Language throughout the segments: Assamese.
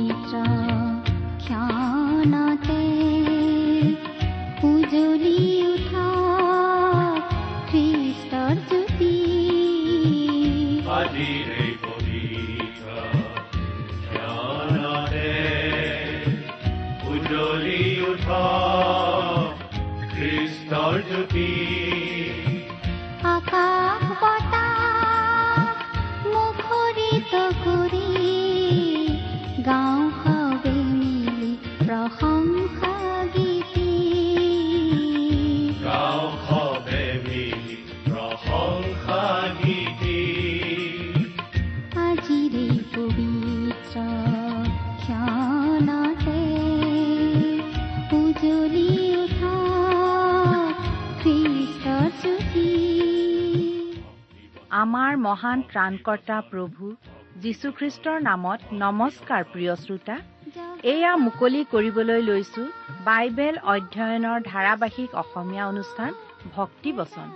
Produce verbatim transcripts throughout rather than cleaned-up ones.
আমাৰ মহান ত্ৰাণকৰ্তা প্ৰভু যীশুখ্ৰীষ্টৰ নামত নমস্কাৰ। প্ৰিয় শ্ৰোতা, এয়া মুকলি কৰিবলৈ লৈছো বাইবেল অধ্যয়নৰ ধাৰাবাহিক অসমীয়া অনুষ্ঠান ভক্তি বচন।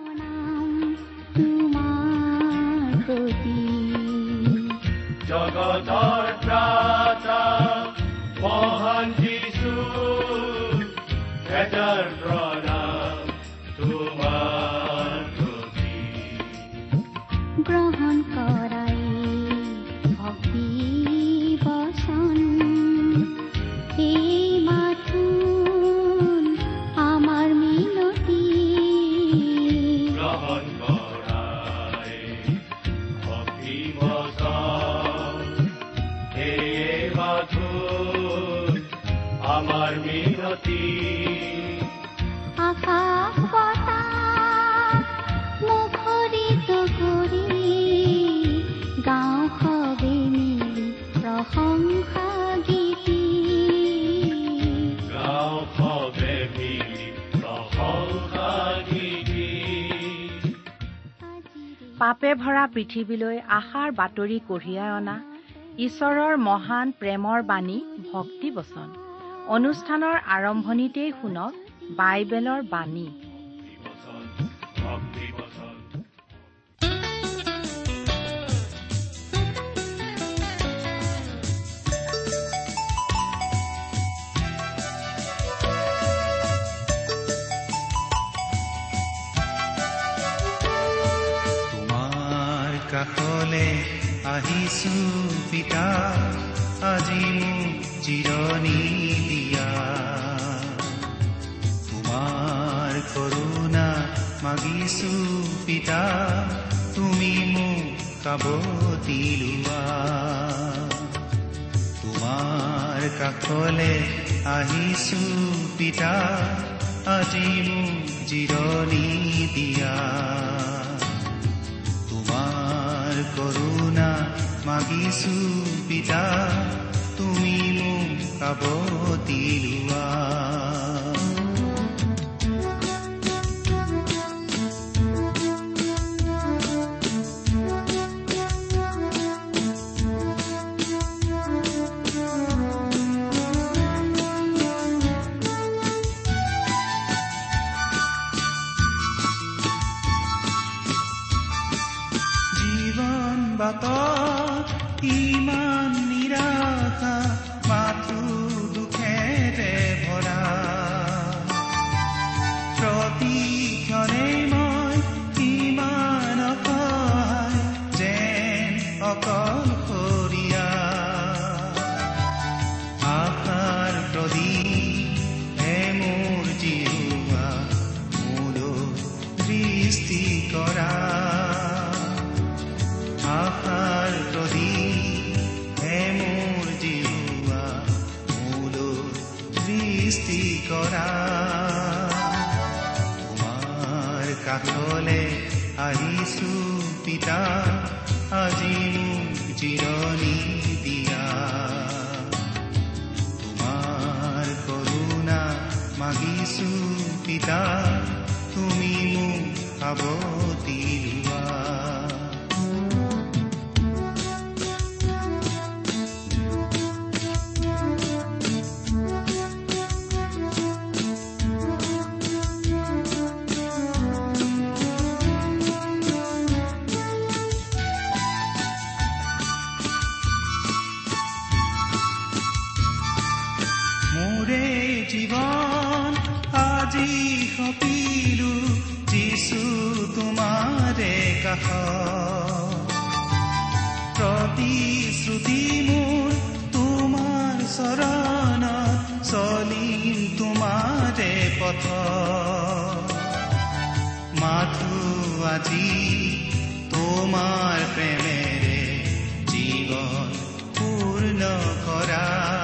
জগতৰ ত্ৰাতা মহান যীশু, এটাৰ প্ৰণাম তোমাৰ প্ৰতি। গ্ৰহণ কৰাই ভক্তি বচন, এই মাথোন আমাৰ মিনতি। গ্ৰহণ কৰাই ভক্তি বচন, এই মাথোন আমাৰ মিনতি। আকাশ বতাহ মুখৰিত কৰি গাঁও সবে মিলি প্ৰশংসা গীতি। গাঁও সবে মিলি প্ৰশংসা গীতি। পাপে ভৰা পৃথিৱীলৈ আশাৰ বাতৰি কঢ়িয়াই অনা ঈশ্বৰৰ মহান প্ৰেমৰ বাণী ভক্তি বচন। অনুষ্ঠানৰ আৰম্ভণিতেই শুনক বাইবেলৰ বাণী। ভক্তি বচন। তোমাৰ কাষলে আহিছো পিতা, আজি মোক জিৰণি দিয়া। তোমাৰ কৰোণা মাগিছো পিতা, তুমি মোক কাবতি লোৱা। তোমাৰ কাষলে আহিছো পিতা, আজি মোক জিৰণি দিয়া। তোমাৰ কৰোণা মাগিছো পিতা, তুমি মোক কাবতি লোৱা। জীৱন বাটত ইমান নিৰাশা, মাথো দুখেৰে ভৰা। প্ৰতিক্ষণে মই ইমান অসহায়, যেন অকলশৰীয়া। আশাৰ প্ৰদীপ হে মোৰ জিহুৱা, মোলৈ দৃষ্টি কৰা। আশাৰ প্ৰদীপ হে মোৰ জিহুৱা, মোলৈ দৃষ্টি কৰা। তোমাৰ কাষলে আহিছো পিতা, আজি মোক জিৰণি দিয়া। তোমাৰ কৰোণা মাগিছো পিতা, তুমি মোক সাৱটি লোৱা। মোৰে জীৱন আজি সপিলো যিছু তোমাৰে কাষ প্ৰতিশ্ৰুতি মোৰ তোমাৰ চৰণত চলিম তোমাৰে পথ মাথো আজি তোমাৰ প্ৰেমেৰে জীৱন পূৰ্ণ কৰা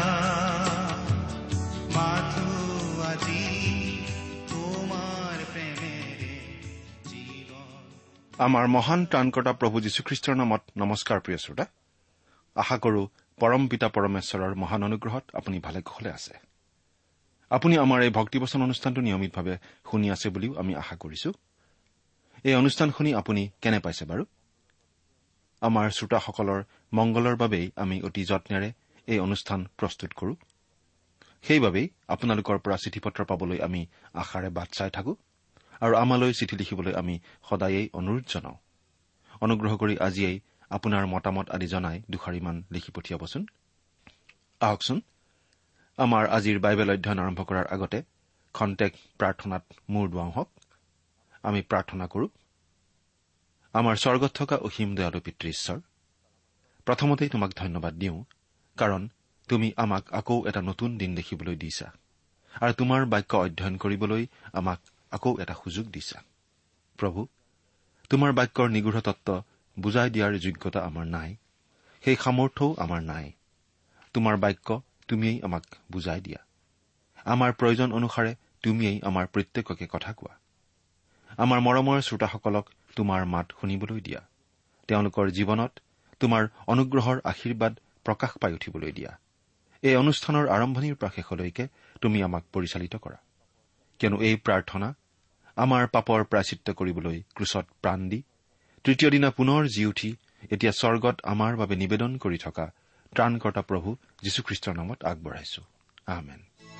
মাথো আজি তোমাৰ প্ৰেমেৰে জীৱন। আমাৰ মহান ত্ৰাণকৰ্তা প্ৰভু যীশুখ্ৰীষ্টৰ নামত নমস্কাৰ। প্ৰিয় শ্ৰোতা, আশা কৰো পৰম পিতা পৰমেশ্বৰৰ মহান অনুগ্ৰহত আপুনি ভালে কুশলে আছে। আপুনি আমাৰ এই ভক্তিবচন অনুষ্ঠানটো নিয়মিতভাৱে শুনি আছে বুলিও আমি আশা কৰিছো। এই অনুষ্ঠান শুনি আপুনি কেনে পাইছে বাৰু? আমাৰ শ্ৰোতাসকলৰ মংগলৰ বাবেই আমি অতি যত্নেৰে এই অনুষ্ঠান প্ৰস্তুত কৰো। সেইবাবেই আপোনালোকৰ পৰা চিঠি পত্ৰ পাবলৈ আমি আশাৰে বাট চাই থাকো আৰু আমালৈ চিঠি লিখিবলৈ আমি সদায়েই অনুৰোধ জনাওঁ। অনুগ্ৰহ কৰি আজিয়েই আপোনাৰ মতামত আদি জনাই দুখাৰিমান লিখি পঠিয়াবচোন। আহকচোন আমাৰ আজিৰ বাইবেল অধ্যয়ন আৰম্ভ কৰাৰ আগতে খন্তেক প্ৰাৰ্থনাত মূৰ দুৱাওঁ হওক। আমি প্ৰাৰ্থনা কৰো। আমাৰ স্বৰ্গত থকা অসীম দয়ালু পিতৃ ঈশ্বৰ, প্ৰথমতেই তোমাক ধন্যবাদ দিওঁ, কাৰণ তুমি আমাক আকৌ এটা নতুন দিন দেখিবলৈ দিছা আৰু তোমাৰ বাক্য অধ্যয়ন কৰিবলৈ আমাক আকৌ এটা সুযোগ দিছা। প্ৰভু, তোমাৰ বাক্যৰ নিগূঢ় তত্ত্ব বুজাই দিয়াৰ যোগ্যতা আমাৰ নাই, সেই সামৰ্থ্যও আমাৰ নাই। তোমাৰ বাক্য তুমিয়েই আমাক বুজাই দিয়া। আমাৰ প্ৰয়োজন অনুসাৰে তুমিয়েই আমাৰ প্ৰত্যেককে কথা কোৱা। আমাৰ মৰমৰ শ্ৰোতাসকলক তোমাৰ মাত শুনিবলৈ দিয়া। তেওঁলোকৰ জীৱনত তোমাৰ অনুগ্ৰহৰ আশীৰ্বাদ প্ৰকাশ পাই উঠিবলৈ দিয়া। এই অনুষ্ঠানৰ আৰম্ভণিৰ পৰা শেষলৈকে তুমি আমাক পৰিচালিত কৰা, কিয়নো এই প্ৰাৰ্থনা আমাৰ পাপৰ প্ৰায়চিত্ত কৰিবলৈ ক্ৰুচত প্ৰাণ দি তৃতীয় দিনা পুনৰ জি উঠি এতিয়া স্বৰ্গত আমাৰ বাবে নিবেদন কৰি থকা ত্ৰাণকৰ্তা প্ৰভু যীশুখ্ৰীষ্টৰ নামত আগবঢ়াইছো। আমেন।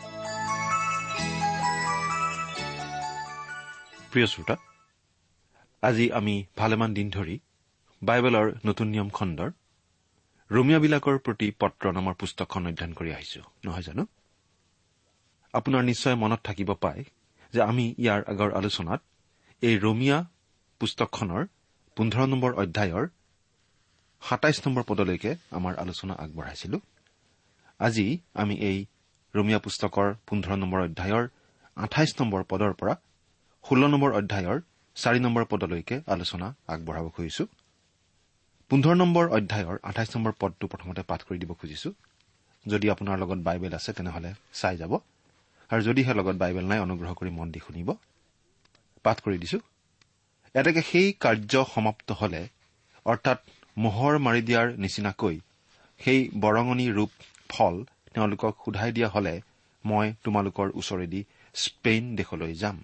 প্ৰিয় শ্ৰোতা, আজি আমি ভালেমান দিন ধৰি বাইবেলৰ নতুন নিয়ম খণ্ডৰ ৰোমিয়াবিলাকৰ প্ৰতি পত্ৰ নামৰ পুস্তকখন অধ্যয়ন কৰি আহিছো, নহয় জানো? আপোনাৰ নিশ্চয় মনত থাকিব পাৰে যে আমি ইয়াৰ আগৰ আলোচনাত এই ৰোমিয়া পুস্তকখনৰ পোন্ধৰ নম্বৰ অধ্যায়ৰ সাতাইশ নম্বৰ পদলৈকে আমাৰ আলোচনা আগবঢ়াইছিলো। আজি আমি এই ৰোমিয়া পুস্তকৰ পোন্ধৰ নম্বৰ অধ্যায়ৰ আঠাইশ নম্বৰ পদৰ পৰা ষোল্ল নম্বৰ অধ্যায়ৰ চাৰি নম্বৰ পদলৈকে আলোচনা আগবঢ়াব খুজিছো। পোন্ধৰ নম্বৰ অধ্যায়ৰ আঠাইশ নম্বৰ পদটো প্ৰথমতে পাঠ কৰি দিব খুজিছো। যদি আপোনাৰ লগত বাইবেল আছে তেনেহলে চাই যাব, আৰু যদিহে লগত বাইবেল নাই অনুগ্ৰহ কৰি মন দি শুনিব। পাঠ কৰি দিছো। এতেকে সেই কাৰ্য সমাপ্ত হলে, অৰ্থাৎ মোহৰ মাৰি দিয়াৰ নিচিনাকৈ সেই বৰঙণি ৰূপ ফল তেওঁলোকক সোধাই দিয়া হলে মই তোমালোকৰ ওচৰেদি স্পেইন দেশলৈ যাম।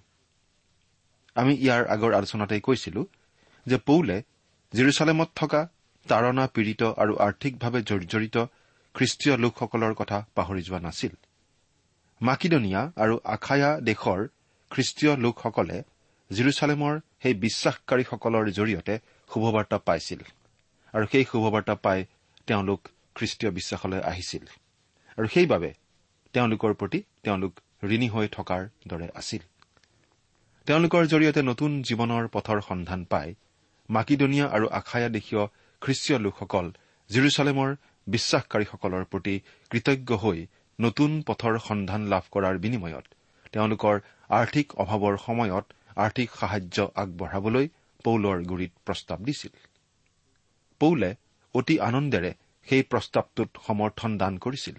আমি ইয়াৰ আগৰ আলোচনাতেই কৈছিলো যে পৌলে জেৰুচালেমত থকা তাৰণা পীড়িত আৰু আৰ্থিকভাৱে জৰ্জৰিত খ্ৰীষ্টীয় লোকসকলৰ কথা পাহৰি যোৱা নাছিল। মাকিদনিয়া আৰু আখায়া দেশৰ খ্ৰীষ্টীয় লোকসকলে জেৰুচালেমৰ সেই বিশ্বাসকাৰীসকলৰ জৰিয়তে শুভবাৰ্তা পাইছিল, আৰু সেই শুভবাৰ্তা পাই তেওঁলোক খ্ৰীষ্টীয় বিশ্বাসলৈ আহিছিল, আৰু সেইবাবে তেওঁলোকৰ প্ৰতি তেওঁলোক ঋণী হৈ থকাৰ দৰে আছিল। তেওঁলোকৰ জৰিয়তে নতুন জীৱনৰ পথৰ সন্ধান পাই মাকিদনিয়া আৰু আখায়া দেশীয় খ্ৰীষ্টীয় লোকসকল জেৰুচালেমৰ বিশ্বাসকাৰীসকলৰ প্ৰতি কৃতজ্ঞ হৈ নতুন পথৰ সন্ধান লাভ কৰাৰ বিনিময়ত তেওঁলোকৰ আৰ্থিক অভাৱৰ সময়ত আৰ্থিক সাহায্য আগবঢ়াবলৈ পৌলৰ গুৰিত প্ৰস্তাৱ দিছিল। পৌলে অতি আনন্দেৰে সেই প্ৰস্তাৱটোত সমৰ্থন দান কৰিছিল।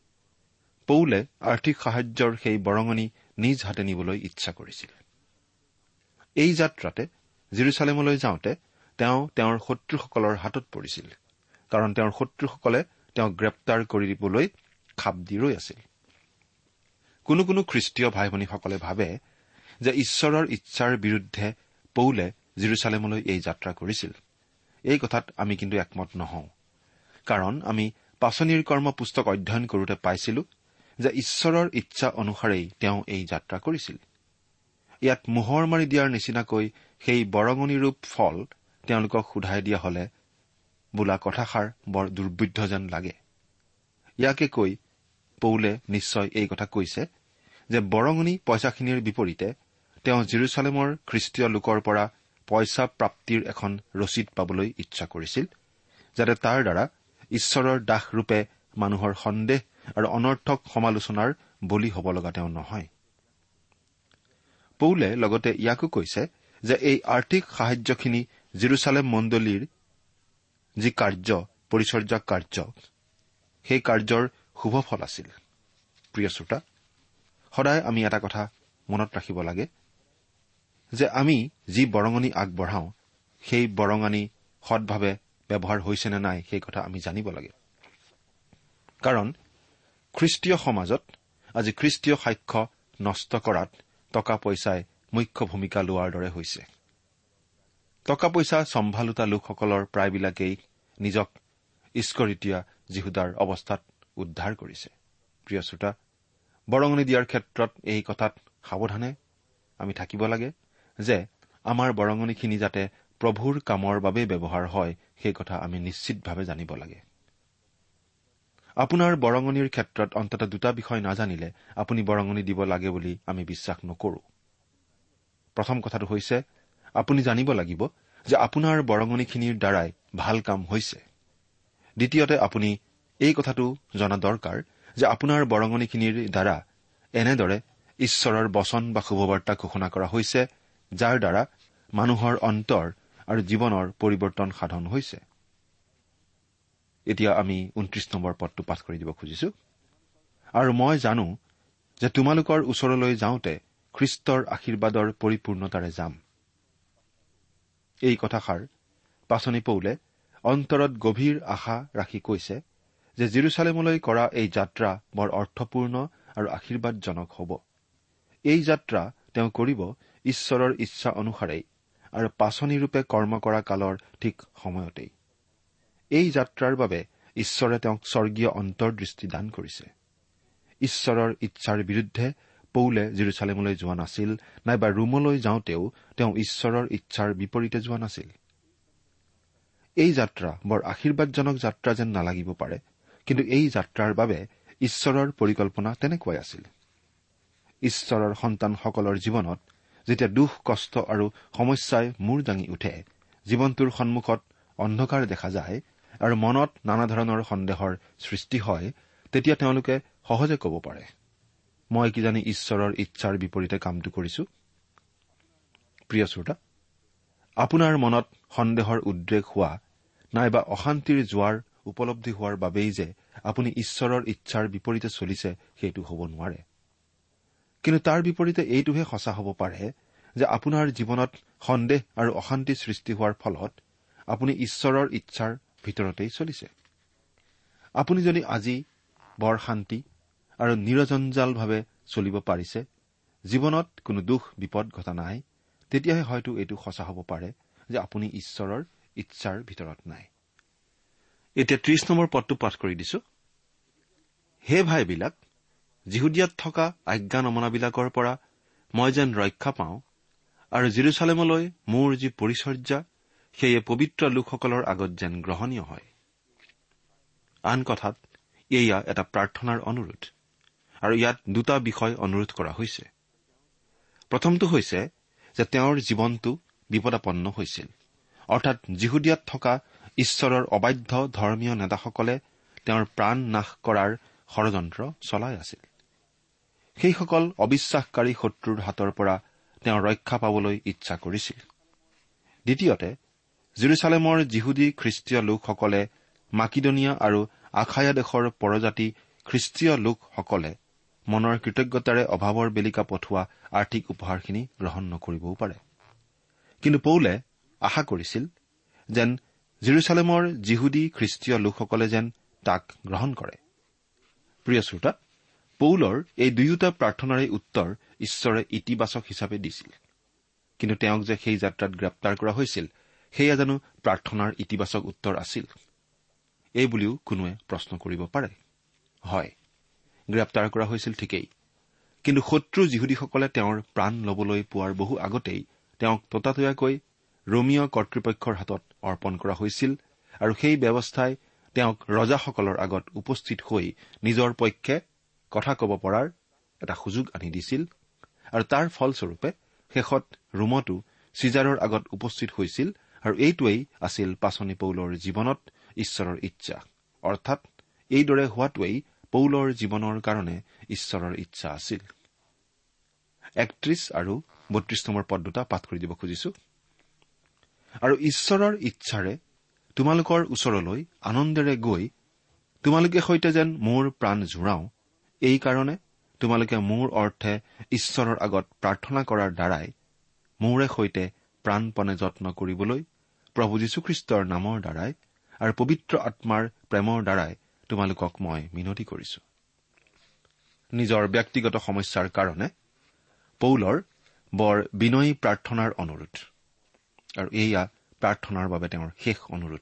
পৌলে আৰ্থিক সাহায্যৰ সেই বৰঙণি নিজ হাতে নিবলৈ ইচ্ছা কৰিছিল। এই যাত্ৰাতে জেৰুচালেমলৈ যাওঁতে তেওঁ তেওঁৰ শত্ৰুসকলৰ হাতত পৰিছিল, কাৰণ তেওঁৰ শত্ৰুসকলে তেওঁক গ্ৰেপ্তাৰ কৰিবলৈ খাপ দি ৰৈ আছিল। কোনো কোনো খ্ৰীষ্টীয় ভাই ভনীসকলে ভাবে যে ঈশ্বৰৰ ইচ্ছাৰ বিৰুদ্ধে পৌলে জেৰুচালেমলৈ এই যাত্ৰা কৰিছিল। এই কথাত আমি কিন্তু একমত নহওঁ, কাৰণ আমি পাচনিৰ কৰ্ম পুস্তক অধ্যয়ন কৰোঁতে পাইছিলো যে ঈশ্বৰৰ ইচ্ছা অনুসাৰেই তেওঁ এই যাত্ৰা কৰিছিল। ইয়াত মোহৰ মাৰি দিয়াৰ নিচিনাকৈ সেই বৰঙণিৰূপ ফল তেওঁলোকক সোধাই দিয়া হলে বোলা কথাষাৰ বৰ দুৰ্বোধ্য যেন লাগে। ইয়াকে কৈ পৌলে নিশ্চয় এই কথা কৈছে যে বৰঙণি পইচাখিনিৰ বিপৰীতে তেওঁ জেৰুচালেমৰ খ্ৰীষ্টীয় লোকৰ পৰা পইচা প্ৰাপ্তিৰ এখন ৰচিদ পাবলৈ ইচ্ছা কৰিছিল, যাতে তাৰ দ্বাৰা ঈশ্বৰৰ দাসৰূপে মানুহৰ সন্দেহ আৰু অনৰ্থক সমালোচনাৰ বলি হ'ব লগা তেওঁ নহয়। পৌলে লগতে ইয়াকো কৈছে যে এই আৰ্থিক সাহায্যখিনি জেৰুচালেম মণ্ডলীৰ যি কাৰ্য পৰিচৰ্যা কাৰ্য, সেই কাৰ্যৰ শুভ ফল আছিল। প্ৰিয় শ্ৰোতা, সদায় আমি এটা কথা মনত ৰাখিব লাগে যে আমি যি বৰঙণি আগবঢ়াওঁ সেই বৰঙণি সৎভাৱে ব্যৱহাৰ হৈছে নে নাই সেই কথা আমি জানিব লাগে। কাৰণ খ্ৰীষ্টীয় সমাজত আজি খ্ৰীষ্টীয় সাক্ষ্য নষ্ট কৰাত টকা পইচাই মুখ্য ভূমিকা লোৱাৰ দৰে হৈছে। টকা পইচা চম্ভালোতা লোকসকলৰ প্ৰায়বিলাকেই নিজক ইস্কৰিতীয়া যীহুদাৰ অৱস্থাত উদ্ধাৰ কৰিছে। প্ৰিয় শ্ৰোতা, বৰঙণি দিয়াৰ ক্ষেত্ৰত এই কথাত সাৱধানে আমি থাকিব লাগে যে আমাৰ বৰঙণিখিনি যাতে প্ৰভুৰ কামৰ বাবে ব্যৱহাৰ হয় সেই কথা আমি নিশ্চিতভাৱে জানিব লাগে। আপোনাৰ বৰঙণিৰ ক্ষেত্ৰত অন্ততঃ দুটা বিষয় নাজানিলে আপুনি বৰঙণি দিব লাগে বুলি আমি বিশ্বাস নকৰো। প্ৰথম কথাটো হৈছে আপুনি জানিব লাগিব যে আপোনাৰ বৰঙণিখিনিৰ দ্বাৰাই ভাল কাম হৈছে। দ্বিতীয়তে আপুনি এই কথাটো জনা দৰকাৰ যে আপোনাৰ বৰঙণিখিনিৰ দ্বাৰা এনেদৰে ঈশ্বৰৰ বচন বা শুভবাৰ্তা ঘোষণা কৰা হৈছে, যাৰ দ্বাৰা মানুহৰ অন্তৰ আৰু জীৱনৰ পৰিৱৰ্তন সাধন হৈছে। এতিয়া আমি ঊনত্ৰিশ নম্বৰ পদটো পাঠ কৰি দিব খুজিছো। আৰু মই জানো যে তোমালোকৰ ওচৰলৈ যাওঁতে খ্ৰীষ্টৰ আশীৰ্বাদৰ পৰিপূৰ্ণতাৰে যাম। এই কথাষাৰ পাচনি পৌলে অন্তৰত গভীৰ আশা ৰাখি কৈছে যে জেৰুচালেমলৈ কৰা এই যাত্ৰা বৰ অৰ্থপূৰ্ণ আৰু আশীৰ্বাদজনক হ'ব। এই যাত্ৰা তেওঁ কৰিব ঈশ্বৰৰ ইচ্ছা অনুসাৰেই আৰু পাচনিৰূপে কৰ্ম কৰা কালৰ ঠিক সময়তেই। এই যাত্ৰাৰ বাবে ঈশ্বৰে তেওঁক স্বৰ্গীয় অন্তৰ্দৃষ্টি দান কৰিছে। ঈশ্বৰৰ ইচ্ছাৰ বিৰুদ্ধে পৌলে জেৰুচালেমলৈ যোৱা নাছিল, নাইবা ৰোমলৈ যাওঁতেও তেওঁ ঈশ্বৰৰ ইচ্ছাৰ বিপৰীতে যোৱা নাছিল। এই যাত্ৰা বৰ আশীৰ্বাদজনক যাত্ৰা যেন নালাগিব পাৰে, কিন্তু এই যাত্ৰাৰ বাবে ঈশ্বৰৰ পৰিকল্পনা তেনেকুৱাই আছিল। ঈশ্বৰৰ সন্তানসকলৰ জীৱনত যেতিয়া দুখ কষ্ট আৰু সমস্যাই মূৰ দাঙি উঠে, জীৱনটোৰ সন্মুখত অন্ধকাৰ দেখা যায় আৰু মনত নানা ধৰণৰ সন্দেহৰ সৃষ্টি হয়, তেতিয়া তেওঁলোকে সহজে ক'ব পাৰে, মই কিজানি ঈশ্বৰৰ ইচ্ছাৰ বিপৰীতে কামটো কৰিছো। প্ৰিয় শ্ৰোতা, আপোনাৰ মনত সন্দেহৰ উদ্ৰেক হোৱা নাইবা অশান্তিৰ জোৱাৰ উপলব্ধি হোৱাৰ বাবেই যে আপুনি ঈশ্বৰৰ ইচ্ছাৰ বিপৰীতে চলিছে সেইটো হ'ব নোৱাৰে। কিন্তু তাৰ বিপৰীতে এইটোহে সঁচা হ'ব পাৰে যে আপোনাৰ জীৱনত সন্দেহ আৰু অশান্তি সৃষ্টি হোৱাৰ ফলত আপুনি ঈশ্বৰৰ ইচ্ছাৰ ভিতৰতেই চলিছে। আপুনি যদি আজি বৰ শান্তি আৰু নিৰজঞ্জালভাৱে চলিব পাৰিছে, জীৱনত কোনো দুখ বিপদ ঘটা নাই, তেতিয়াহে হয়তো এইটো সঁচা হ'ব পাৰে যে আপুনি ঈশ্বৰৰ ইচ্ছাৰ ভিতৰত নাই। এতিয়া ত্ৰিশ নম্বৰ পদটো পাঠ কৰি দিছো। হে ভাইবিলাক, যিহুদিয়াত থকা আজ্ঞা নমনাবিলাকৰ পৰা মই যেন ৰক্ষা পাওঁ আৰু জেৰুচালেমলৈ মোৰ যি পৰিচৰ্যা সেয়ে পবিত্ৰ লোকসকলৰ আগত যেন গ্ৰহণীয় হয়। আন কথাত এয়া এটা প্ৰাৰ্থনাৰ অনুৰোধ, আৰু ইয়াত দুটা বিষয় অনুৰোধ কৰা হৈছে। প্ৰথমটো হৈছে যে তেওঁৰ জীৱনটো বিপদাপন্ন হৈছিল, অৰ্থাৎ যিহুদিয়াত থকা ঈশ্বৰৰ অবাধ্য ধৰ্মীয় নেতাসকলে তেওঁৰ প্ৰাণ নাশ কৰাৰ ষড়যন্ত্ৰ চলাই আছিল। সেইসকল অবিশ্বাসকাৰী শত্ৰুৰ হাতৰ পৰা তেওঁ ৰক্ষা পাবলৈ ইচ্ছা কৰিছিল। দ্বিতীয়তে, জেৰুচালেমৰ যিহুদী খ্ৰীষ্টীয় লোকসকলে মাকিদনিয়া আৰু আখায়া দেশৰ পৰজাতি খ্ৰীষ্টীয় লোকসকলে মনৰ কৃতজ্ঞতাৰে অভাৱৰ বেলিকা পঠোৱা আৰ্থিক উপহাৰখিনি গ্ৰহণ নকৰিবও পাৰে। কিন্তু পৌলে আশা কৰিছিল যেন জেৰুচালেমৰ যিহুদী খ্ৰীষ্টীয় লোকসকলে যেন তাক গ্ৰহণ কৰে। প্ৰিয় শ্ৰোতা, পৌলৰ এই দুয়োটা প্ৰাৰ্থনাৰে উত্তৰ ঈশ্বৰে ইতিবাচক হিচাপে দিছিল। কিন্তু তেওঁক যে সেই যাত্ৰাত গ্ৰেপ্তাৰ কৰা হৈছিল, সেয়া জানো প্ৰাৰ্থনাৰ ইতিবাচক উত্তৰ আছিল? এই বুলিও কোনোৱে প্ৰশ্ন কৰিব পাৰে। হয়, গ্ৰেপ্তাৰ কৰা হৈছিল ঠিকেই, কিন্তু শত্ৰু যিহুদীসকলে তেওঁৰ প্ৰাণ ল'বলৈ পোৱাৰ বহু আগতেই তেওঁক ততাতৈয়াকৈ ৰোমীয় কৰ্তৃপক্ষৰ হাতত অৰ্পণ কৰা হৈছিল, আৰু সেই ব্যৱস্থাই তেওঁক ৰজাসকলৰ আগত উপস্থিত হৈ নিজৰ পক্ষে কথা ক'ব পৰাৰ এটা সুযোগ আনি দিছিল আৰু তাৰ ফলস্বৰূপে শেষত ৰোমতো চিজাৰৰ আগত উপস্থিত হৈছিল আৰু এইটোৱেই আছিল পাচনি পৌলৰ জীৱনত ঈশ্বৰৰ ইচ্ছা, অৰ্থাৎ এইদৰে হোৱাটোৱেই পৌলৰ জীৱনৰ কাৰণে ঈশ্বৰৰ ইচ্ছা আছিল। একত্ৰিশ আৰু বত্ৰিশ নম্বৰ পদ দুটা পাঠ কৰি দিব খুজিছো। আৰু ঈশ্বৰৰ ইচ্ছাৰে তোমালোকৰ ওচৰলৈ আনন্দেৰে গৈ তোমালোকে সৈতে যেন মোৰ প্ৰাণ জোৰাও, এই কাৰণে তোমালোকে মোৰ অৰ্থে ঈশ্বৰৰ আগত প্ৰাৰ্থনা কৰাৰ দ্বাৰাই মোৰে সৈতে প্ৰাণপণে যত্ন কৰিবলৈ প্ৰভু যীশুখ্ৰীষ্টৰ নামৰ দ্বাৰাই আৰু পবিত্ৰ আত্মাৰ প্ৰেমৰ দ্বাৰাই তোমালোকক মই মিনতি কৰিছো। নিজৰ ব্যক্তিগত সমস্যাৰ কাৰণে পৌলৰ বৰ বিনয়ী প্ৰাৰ্থনাৰ অনুৰোধ, আৰু এয়া প্ৰাৰ্থনাৰ বাবে তেওঁৰ শেষ অনুৰোধ।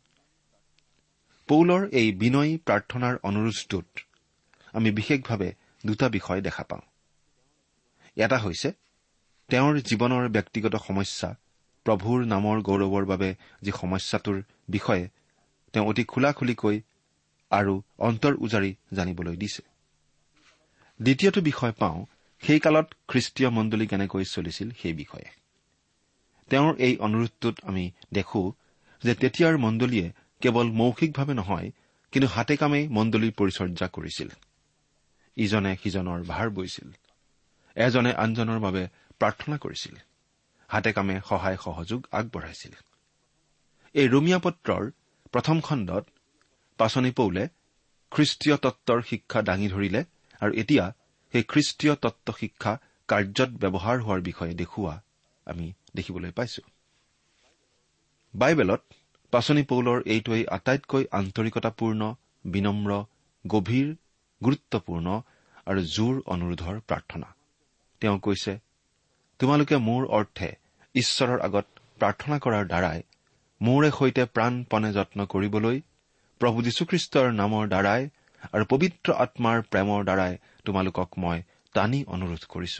পৌলৰ এই বিনয়ী প্ৰাৰ্থনাৰ অনুৰোধটোত আমি বিশেষভাৱে দুটা বিষয় দেখা পাওঁ। এটা হৈছে তেওঁৰ জীৱনৰ ব্যক্তিগত সমস্যা, প্ৰভুৰ নামৰ গৌৰৱৰ বাবে যি সমস্যাটোৰ বিষয়ে তেওঁ অতি খোলাখুলিকৈ আৰু অন্তৰ উজাৰি জানিবলৈ দিছে। দ্বিতীয়টো বিষয় পাওঁ সেই কালত খ্ৰীষ্টীয় মণ্ডলী কেনেকৈ চলিছিল সেই বিষয়ে। তেওঁৰ এই অনুৰোধটোত আমি দেখো যে তেতিয়াৰ মণ্ডলীয়ে কেৱল মৌখিকভাৱে নহয়, কিন্তু হাতে কামেই মণ্ডলীৰ পৰিচৰ্যা কৰিছিল। ইজনে সিজনৰ ভাৰ বৈছিল, এজনে আনজনৰ বাবে প্ৰাৰ্থনা কৰিছিল, হাতে কামে সহায় সহযোগ আগবঢ়াইছিল। এই ৰোমিয়া পত্ৰৰ প্ৰথম খণ্ডত পাচনি পৌলে খ্ৰীষ্টীয় তত্বৰ শিক্ষা দাঙি ধৰিলে আৰু এতিয়া সেই খ্ৰীষ্টীয় তত্ব শিক্ষা কাৰ্যত ব্যৱহাৰ হোৱাৰ বিষয়ে দেখুওৱা আমি দেখিবলৈ পাইছো। বাইবেলত পাচনি পৌলৰ এইটোৱেই আটাইতকৈ আন্তৰিকতাপূৰ্ণ, বিনম্ৰ, গভীৰ, গুৰুত্বপূৰ্ণ আৰু জোৰ অনুৰোধৰ প্ৰাৰ্থনা। তেওঁ কৈছে, তোমালোকে মোৰ অৰ্থে ঈশ্বৰৰ আগত প্ৰাৰ্থনা কৰাৰ দ্বাৰাই মোৰে সৈতে প্ৰাণপণে যত্ন কৰিবলৈ প্ৰভু যীশুখ্ৰীষ্টৰ নামৰ দ্বাৰাই আৰু পবিত্ৰ আত্মাৰ প্ৰেমৰ দ্বাৰাই তোমালোকক মই টানি অনুৰোধ কৰিছো।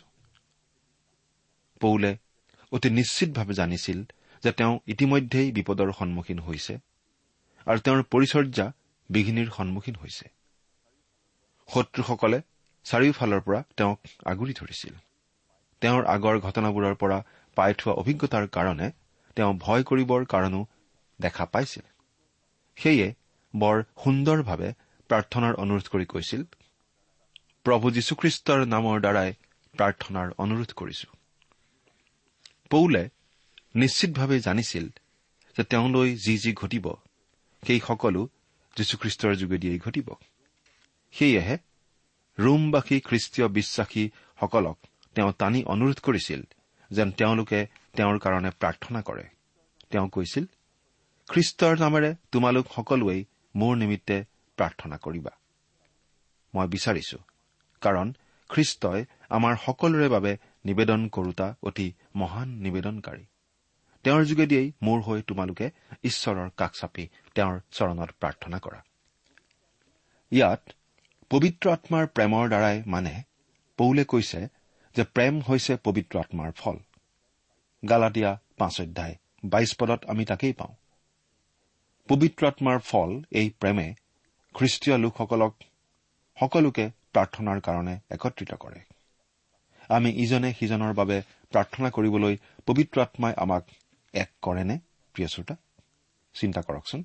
পৌলে অতি নিশ্চিতভাৱে জানিছিল যে তেওঁ ইতিমধ্যেই বিপদৰ সন্মুখীন হৈছে আৰু তেওঁৰ পৰিচৰ্যা বিঘিনিৰ সন্মুখীন হৈছে। শত্ৰুসকলে চাৰিওফালৰ পৰা তেওঁক আগুৰি ধৰিছিল। তেওঁৰ আগৰ ঘটনাবোৰৰ পৰা পাই থোৱা অভিজ্ঞতাৰ কাৰণে তেওঁ ভয় কৰিবৰ কাৰণো দেখা পাইছিল। সেয়ে বৰ সুন্দৰভাৱে প্ৰাৰ্থনাৰ অনুৰোধ কৰি কৈছিল, প্ৰভু যীশুখ্ৰীষ্টৰ নামৰ দ্বাৰাই প্ৰাৰ্থনাৰ অনুৰোধ কৰিছো। পৌলে নিশ্চিতভাৱে জানিছিল যে তেওঁলৈ যি যি ঘটিব সেই সকলো যীশুখ্ৰীষ্টৰ যোগেদিয়েই ঘটিব। সেয়েহে ৰোমবাসী খ্ৰীষ্টীয় বিশ্বাসীসকলক তেওঁ টানি অনুৰোধ কৰিছিল যেন তেওঁলোকে তেওঁৰ কাৰণে প্ৰাৰ্থনা কৰে। তেওঁ কৈছিল, খ্ৰীষ্টৰ নামেৰে তোমালোক সকলোৱেই মোৰ নিমিত্তে প্ৰাৰ্থনা কৰিবা। মই বিচাৰিছো, কাৰণ খ্ৰীষ্টই আমাৰ সকলোৰে বাবে নিবেদন কৰোতা অতি মহান নিবেদনকাৰী। তেওঁৰ যোগেদিয়েই মোৰ হৈ তোমালোকে ঈশ্বৰৰ কাষ চাপি তেওঁৰ চৰণত প্ৰাৰ্থনা কৰা। ইয়াত পবিত্ৰ আত্মাৰ প্ৰেমৰ দ্বাৰাই মানে পৌলে কৈছে যে প্ৰেম হৈছে পবিত্ৰ আত্মাৰ ফল। গালাতিয়া পাঁচ অধ্যায় বাইশ পদত আমি তাকেই পাওঁ। পবিত্ৰ আত্মাৰ ফল এই প্ৰেমে খ্ৰীষ্টীয় লোকসকলক সকলোকে প্ৰাৰ্থনাৰ কাৰণে একত্ৰিত কৰে। আমি ইজনে সিজনৰ বাবে প্ৰাৰ্থনা কৰিবলৈ পবিত্ৰ আত্মাই আমাক এক কৰেনে? প্ৰিয় শ্ৰোতা, চিন্তা কৰকচোন।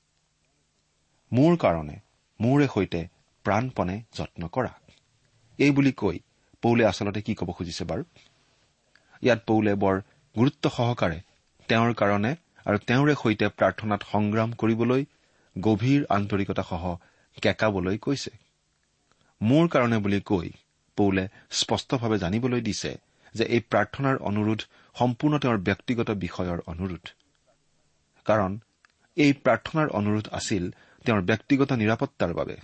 মোৰ কাৰণে মোৰে সৈতে প্ৰাণপণে যত্ন কৰা, এই বুলি কৈ পৌলে আচলতে কি ক'ব খুজিছে বাৰু? ইয়াত পৌলে বৰ গুৰুত্ব সহকাৰে তেওঁৰ কাৰণে আৰু তেওঁৰে সৈতে প্ৰাৰ্থনাত সংগ্ৰাম কৰিবলৈ গভীৰ আন্তৰিকতাসহ কেঁকাবলৈ কৈছে। মোৰ কাৰণে বুলি কৈ পৌলে স্পষ্টভাৱে জানিবলৈ দিছে যে এই প্ৰাৰ্থনাৰ অনুৰোধ সম্পূৰ্ণ তেওঁৰ ব্যক্তিগত বিষয়ৰ অনুৰোধ। কাৰণ এই প্ৰাৰ্থনাৰ অনুৰোধ আছিল তেওঁৰ ব্যক্তিগত নিৰাপত্তাৰ বাবে।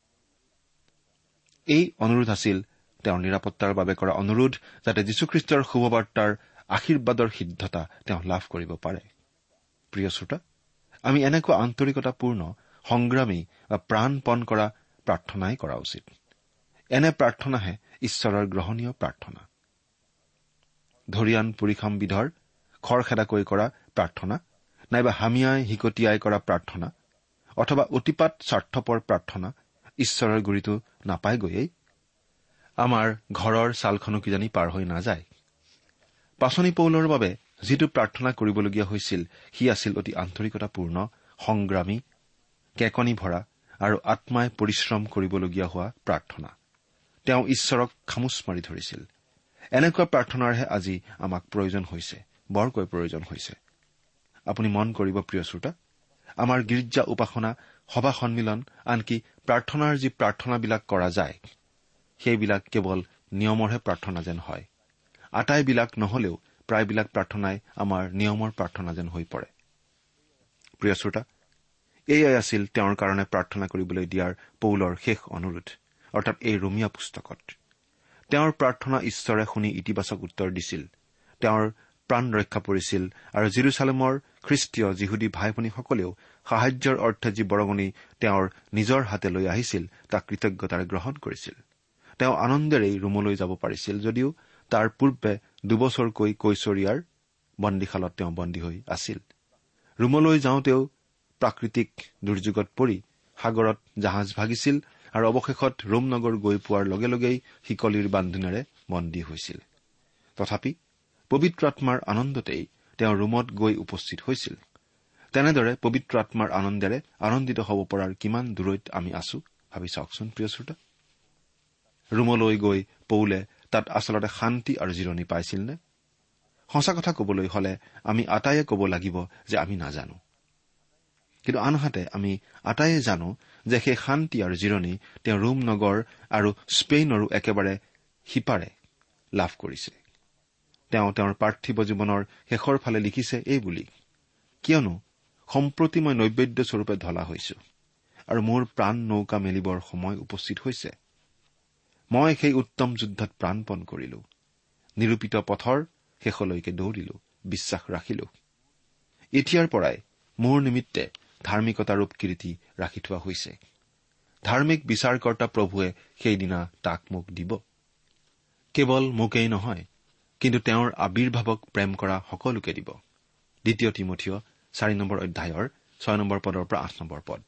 এই অনুৰোধ আছিল তেওঁৰ নিৰাপত্তাৰ বাবে কৰা অনুৰোধ, যাতে যীশুখ্ৰীষ্টৰ শুভবাৰ্তাৰ আশীৰ্বাদৰ সিদ্ধতা তেওঁ লাভ কৰিব পাৰে। প্ৰিয় শ্ৰোতা, আমি এনেকুৱা আন্তৰিকতাপূৰ্ণ, সংগ্ৰামী বা প্ৰাণপণ কৰা প্ৰাৰ্থনাই কৰা উচিত। এনে প্ৰাৰ্থনাহে ঈশ্বৰৰ গ্ৰহণীয় প্ৰাৰ্থনা। ধৰিয়ান পুৰিখাম বিধৰ খৰখেদাকৈ কৰা প্ৰাৰ্থনা, নাইবা হামিয়াই হিকটিয়াই কৰা প্ৰাৰ্থনা অথবা অতিপাত স্বাৰ্থপৰ প্ৰাৰ্থনা ঈশ্বৰৰ গুৰিটো নাপায়গৈয়েই। আমাৰ ঘৰৰ ছালখনো কিজানি পাৰ হৈ নাযায়। পাচনি পৌলৰ বাবে যিটো প্ৰাৰ্থনা কৰিবলগীয়া হৈছিল সি আছিল অতি আন্তৰিকতাপূৰ্ণ, সংগ্ৰামী, কেকনি ভৰা আৰু আত্মাই পৰিশ্ৰম কৰিবলগীয়া হোৱা প্ৰাৰ্থনা। তেওঁ ঈশ্বৰক খামোচ মাৰি ধৰিছিল। এনেকুৱা প্ৰাৰ্থনাৰহে আজি আমাক প্ৰয়োজন হৈছে, বৰকৈ প্ৰয়োজন হৈছে। আপুনি মন কৰিব প্ৰিয় শ্ৰোতা, আমাৰ গীৰ্জা, উপাসনা, সভা সন্মিলন, আনকি প্ৰাৰ্থনাৰ যি প্ৰাৰ্থনাবিলাক কৰা যায় সেইবিলাক কেৱল নিয়মৰহে প্ৰাৰ্থনা যেন হয়। আটাইবিলাক নহলেও প্ৰায়বিলাক প্ৰাৰ্থনাই আমাৰ নিয়মৰ প্ৰাৰ্থনা যেন হৈ পৰে। প্ৰিয় শ্ৰোতা, এয়াই আছিল তেওঁৰ কাৰণে প্ৰাৰ্থনা কৰিবলৈ দিয়াৰ পৌলৰ শেষ অনুৰোধ, অৰ্থাৎ এই ৰোমিয়া পুস্তকত। তেওঁৰ প্ৰাৰ্থনা ঈশ্বৰে শুনি ইতিবাচক উত্তৰ দিছিল। তেওঁৰ প্ৰাণ ৰক্ষা পৰিছিল আৰু জেৰুচালেমৰ খ্ৰীষ্টীয় যিহুদী ভাই ভনীসকলেও সাহায্যৰ অৰ্থে যি বৰঙণি তেওঁৰ নিজৰ হাতে লৈ আহিছিল তাক কৃতজ্ঞতাৰে গ্ৰহণ কৰিছিল। তেওঁ আনন্দেৰেই ৰোমলৈ যাব পাৰিছিল, যদিও তাৰ পূৰ্বে দুবছৰকৈ কৈছৰিয়াৰ বন্দীশালত তেওঁ বন্দী হৈ আছিল। ৰোমলৈ যাওঁতেও প্ৰাকৃতিক দুৰ্যোগত পৰি সাগৰত জাহাজ ভাগিছিল আৰু অৱশেষত ৰোম নগৰ গৈ পোৱাৰ লগে লগেই শিকলিৰ বান্ধোনেৰে বন্দী হৈছিল। তথাপি পবিত্ৰ আত্মাৰ আনন্দতেই তেওঁ ৰোমত গৈ উপস্থিত হৈছিল। তেনেদৰে পবিত্ৰ আত্মাৰ আনন্দেৰে আনন্দিত হ'ব পৰাৰ কিমান দূৰৈত আমি আছো ভাবি চাওকচোন প্ৰিয় শ্ৰোতা। ৰোমলৈ গৈ পৌলে তাত আচলতে শান্তি আৰু জিৰণি পাইছিল নে? সঁচা কথা কবলৈ হলে আমি আটাইয়ে কব লাগিব যে আমি নাজানো। কিন্তু আনহাতে আমি আটাইয়ে জানো যে সেই শান্তি আৰু জিৰণি তেওঁ ৰোম নগৰ আৰু স্পেইনৰো একেবাৰে সিপাৰে লাভ কৰিছে। তেওঁ তেওঁৰ পাৰ্থিৱ জীৱনৰ শেষৰ ফালে লিখিছে এই বুলি, কিয়নো সম্প্ৰতি মই নৈবেদ্য স্বৰূপে ঢলা হৈছো আৰু মোৰ প্ৰাণ নৌকা মেলিবৰ সময় উপস্থিত হৈছে। মই সেই উত্তম যুদ্ধত প্ৰাণপণ কৰিলো, নিৰূপিত পথৰ শেষলৈকে দৌৰিলো, বিশ্বাস ৰাখিলো। এতিয়াৰ পৰাই মোৰ নিমিত্তে ধাৰ্মিকতাৰূপ কিৰীতি ৰাখি থোৱা হৈছে। ধাৰ্মিক বিচাৰকৰ্তা প্ৰভুৱে সেইদিনা তাক মোক দিব। কেৱল মোকেই নহয়, কিন্তু তেওঁৰ আবিৰ্ভাৱক প্ৰেম কৰা সকলোকে দিব। দ্বিতীয় তিমথিয় চাৰি নম্বৰ অধ্যায়ৰ ছয় নম্বৰ পদৰ পৰা আঠ নম্বৰ পদ।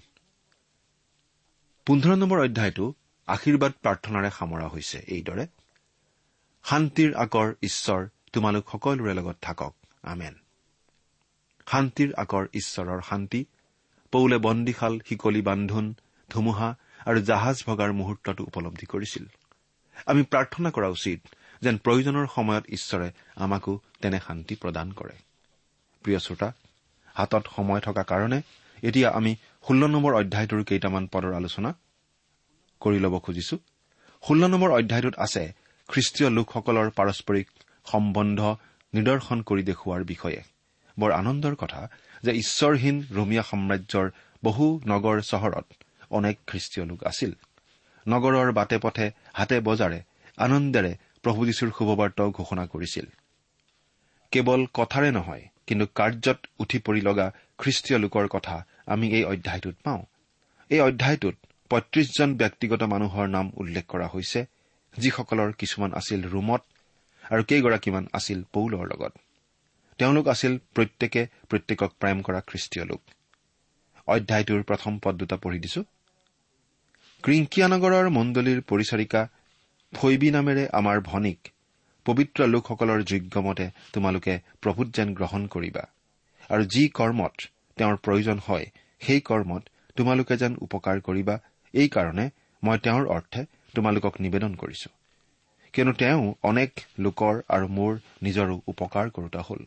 পোন্ধৰ নম্বৰ অধ্যায়টো আশীৰ্বাদ প্ৰাৰ্থনাৰে সামৰা হৈছে এইদৰে: শান্তিৰ আকৰ ঈশ্বৰ তোমালোক সকলোৰে লগত থাকক, আমেন। শান্তিৰ আকৰ ঈশ্বৰৰ শান্তি পৌলে বন্দীশাল, শিকলি বান্ধোন, ধুমুহা আৰু জাহাজ ভগাৰ মুহূৰ্তটো উপলব্ধি কৰিছিল। আমি প্ৰাৰ্থনা কৰা উচিত যেন প্ৰয়োজনৰ সময়ত ঈশ্বৰে আমাকো তেনে শান্তি প্ৰদান কৰে। প্ৰিয় শ্ৰোতা, হাতত সময় থকা কাৰণে এতিয়া আমি ষোল্ল নম্বৰ অধ্যায়টোৰ কেইটামান পদৰ আলোচনা কৰি ল'ব খুজিছো। ষোল্ল নম্বৰ অধ্যায়টোত আছে খ্ৰীষ্টীয় লোকসকলৰ পাৰস্পৰিক সম্বন্ধ নিদৰ্শন কৰি দেখুওৱাৰ বিষয়ে। বৰ আনন্দৰ কথা যে ঈশ্বৰহীন ৰোমিয়া সাম্ৰাজ্যৰ বহু নগৰ চহৰত অনেক খ্ৰীষ্টীয় লোক আছিল। নগৰৰ বাটে পথে, হাটে বজাৰে আনন্দেৰে প্ৰভু যীশুৰ শুভবাৰ্তাও ঘোষণা কৰিছিল। কেৱল কথাৰে নহয়, কিন্তু কাৰ্যত উঠি পৰি লগা খ্ৰীষ্টীয় লোকৰ কথা আমি এই অধ্যায়টোত পাওঁ। এই অধ্যায়টোত পঁয়ত্ৰিশজন ব্যক্তিগত মানুহৰ নাম উল্লেখ কৰা হৈছে, যিসকলৰ কিছুমান আছিল ৰোমত আৰু কেইগৰাকীমান আছিল পৌলৰ লগত। তেওঁলোক আছিল প্ৰত্যেকে প্ৰত্যেকক প্ৰেম কৰা খ্ৰীষ্টীয় লোক। অধ্যায়টোৰ প্ৰথম পদ দুটা পঢ়ি দিছো। ক্ৰিংকিয়া নগৰৰ মণ্ডলীৰ পৰিচাৰিকা ফৈবী নামেৰে আমাৰ ভনীক পবিত্ৰ লোকসকলৰ যোগ্যমতে তোমালোকে প্ৰভুত যেন গ্ৰহণ কৰিবা, আৰু যি কৰ্মত তেওঁৰ প্ৰয়োজন হয় সেই কৰ্মত তোমালোকে যেন উপকাৰ কৰিবা। এই কাৰণে মই তেওঁৰ অৰ্থে তোমালোকক নিবেদন কৰিছো, কিয়নো তেওঁ অনেক লোকৰ আৰু মোৰ নিজৰো উপকাৰ কৰোতা হল।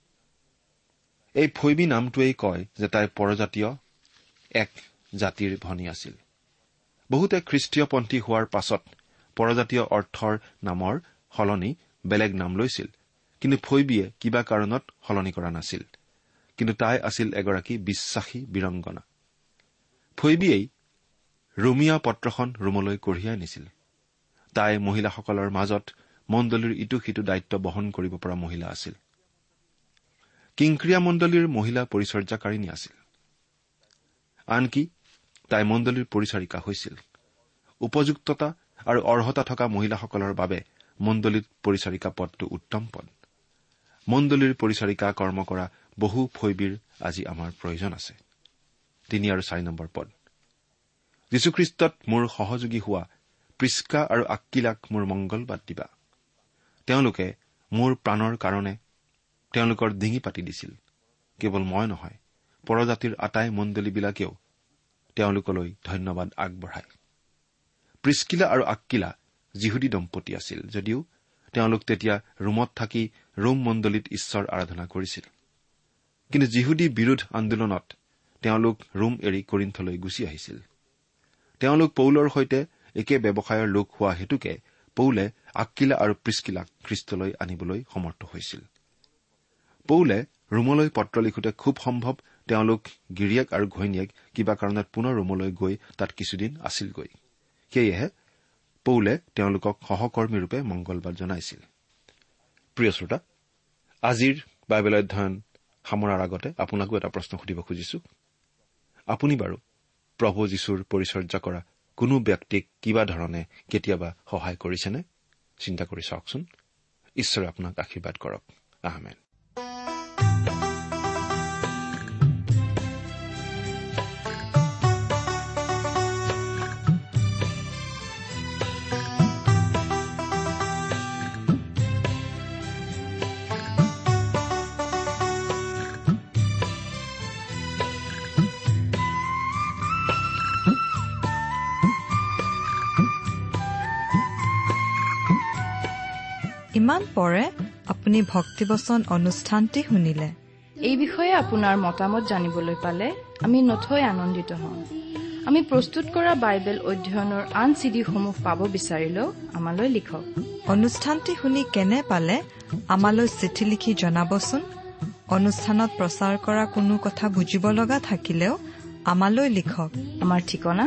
এই ফৈবী নামটোৱেই কয় যে তাই পৰজাতীয় এক জাতিৰ ভনী আছিল। বহুতে খ্ৰীষ্টীয়পন্থী হোৱাৰ পাছত পৰজাতীয় অৰ্থৰ নামৰ সলনি বেলেগ নাম লৈছিল, কিন্তু ফৈবীয়ে কিবা কাৰণত সলনি কৰা নাছিল। কিন্তু তাই আছিল এগৰাকী বিশ্বাসী বীৰংগনা। ফৈবীয়েই ৰোমিয়া পত্ৰখন ৰোমলৈ কঢ়িয়াই নিছিল। তাই মহিলাসকলৰ মাজত মণ্ডলীৰ ইটো সিটো দায়িত্ব বহন কৰিব পৰা মহিলা আছিল। কিংক্ৰিয়া মণ্ডলীৰ মহিলা পৰিচৰ্যাকাৰিণী আছিল। আনকি তাই মণ্ডলীৰ পৰিচাৰিকা হৈছিল। উপযুক্ততা আৰু অৰ্হতা থকা মহিলাসকলৰ বাবে মণ্ডলীত পৰিচাৰিকা পদটো উত্তম পদ। মণ্ডলীৰ পৰিচাৰিকা কৰ্ম কৰা বহু ফৈবীৰ আজি আমাৰ প্ৰয়োজন আছে। তিনি আৰু চাৰি নম্বৰ পদ। যীশুখ্ৰীষ্টত মোৰ সহযোগী হোৱা প্ৰিস্কা আৰু আক্কিলাক মোৰ মংগলবাদ দিবা। তেওঁলোকে মোৰ প্ৰাণৰ কাৰণে তেওঁলোকৰ ডিঙি পাতি দিছিল। কেৱল মই নহয়, পৰজাতিৰ আটাই মণ্ডলীবিলাকেও তেওঁলোকলৈ ধন্যবাদ আগবঢ়ায়। প্ৰিস্কিলা আৰু আক্কিলা যিহুদী দম্পতী আছিল যদিও তেওঁলোক তেতিয়া ৰোমত থাকি ৰোম মণ্ডলীত ঈশ্বৰ আৰাধনা কৰিছিল। কিন্তু যিহুদী বিৰোধ আন্দোলনত তেওঁলোক ৰোম এৰি কৰিন্থলৈ গুচি আহিছিল। তেওঁলোক পৌলৰ সৈতে একে ব্যৱসায়ৰ লোক হোৱা হেতুকে পৌলে আক্কিলা আৰু প্ৰিস্কিলাক খ্ৰীষ্টলৈ আনিবলৈ সমৰ্থ হৈছিল। পৌলে ৰোমলৈ পত্ৰ লিখোতে খুব সম্ভৱ তেওঁলোক গিৰিয়েক আৰু ঘৈণীয়েক কিবা কাৰণত পুনৰ ৰোমলৈ গৈ তাত কিছুদিন আছিলগৈ। সেয়েহে পৌলে তেওঁলোকক সহকৰ্মীৰূপে মংগলবাদ জনাইছিল। প্ৰিয় শ্ৰোতা, আজিৰ বাইবেল অধ্যয়ন সামৰাৰ আগতে আপোনাকো এটা প্ৰশ্ন সুধিব খুজিছো। আপুনি বাৰু প্ৰভু যীশুৰ পৰিচৰ্যা কৰা কোনো ব্যক্তিক কিবা ধৰণে কেতিয়াবা সহায় কৰিছেনে? চিন্তা কৰি চাওকচোন। ঈশ্বৰে আপোনাক আশীৰ্বাদ কৰক। আমেন। ইমান পৰে আপুনি ভক্তিবচন অনুষ্ঠানটি শুনিলে। এই বিষয়ে আপোনাৰ মতামত জানিবলৈ পালে আমি নথৈ আনন্দিত হম। আমি প্ৰস্তুত কৰা বাইবেল অধ্যয়নৰ আন চিডিসমূহ পাব বিচাৰিলেও আমালৈ লিখক। অনুষ্ঠানটি শুনি কেনে পালে আমালৈ চিঠি লিখি জনাবচোন। অনুষ্ঠানত প্ৰচাৰ কৰা কোনো কথা বুজিব লগা থাকিলেও আমালৈ লিখক। আমাৰ ঠিকনা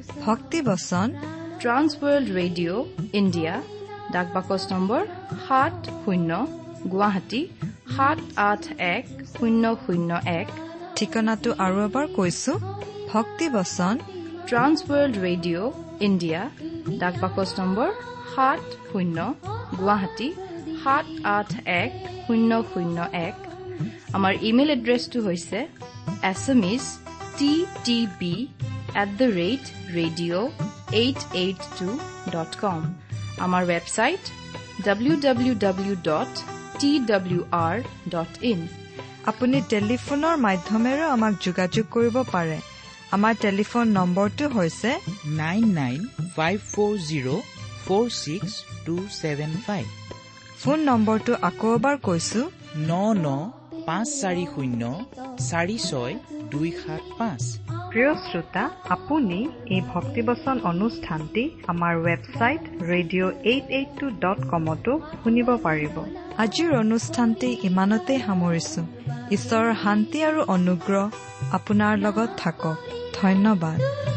ভক্তিবচন, ট্ৰান্স ৱৰ্ল্ড ৰেডিঅ' ইণ্ডিয়া, ডাক বাকচ নম্বৰ সাত শূন্য গুৱাহাটী সাত আঠ এক শূন্য শূন্য এক। ঠিকনাটো আৰু এবাৰ কৈছো, ভক্তিবচন, ট্ৰান্স ৱৰ্ল্ড ৰেডিঅ' ইণ্ডিয়া, ডাক বাকচ নম্বৰ সাত শূন্য গুৱাহাটী সাত আঠ এক শূন্য শূন্য এক। আমাৰ ইমেইল এড্ৰেছটো হৈছে SMS T T B at the rate radio' eight eight two dot com. আমাৰ website W W W dot T W R dot in. আপুনি টেলিফোনৰ মাধ্যমেৰেও আমাক যোগাযোগ কৰিব পাৰে। আমাৰ টেলিফোন নম্বৰটো হৈছে nine nine five four zero' four six two seven five. Phone নম্বৰটো আকৌ এবাৰ কৈছো, ন ন পাঁচ চাৰি শূন্য চাৰি ছয় দুই সাত পাঁচ। প্ৰিয় শ্ৰোতা, আপুনি এই ভক্তিবচন অনুষ্ঠানটি আমাৰ website radio' eight eight two dot কমতো শুনিব পাৰিব। আজিৰ অনুষ্ঠানটি ইমানতে সামৰিছো। ঈশ্বৰৰ শান্তি আৰু অনুগ্ৰহ আপোনাৰ লগত থাকক। ধন্যবাদ।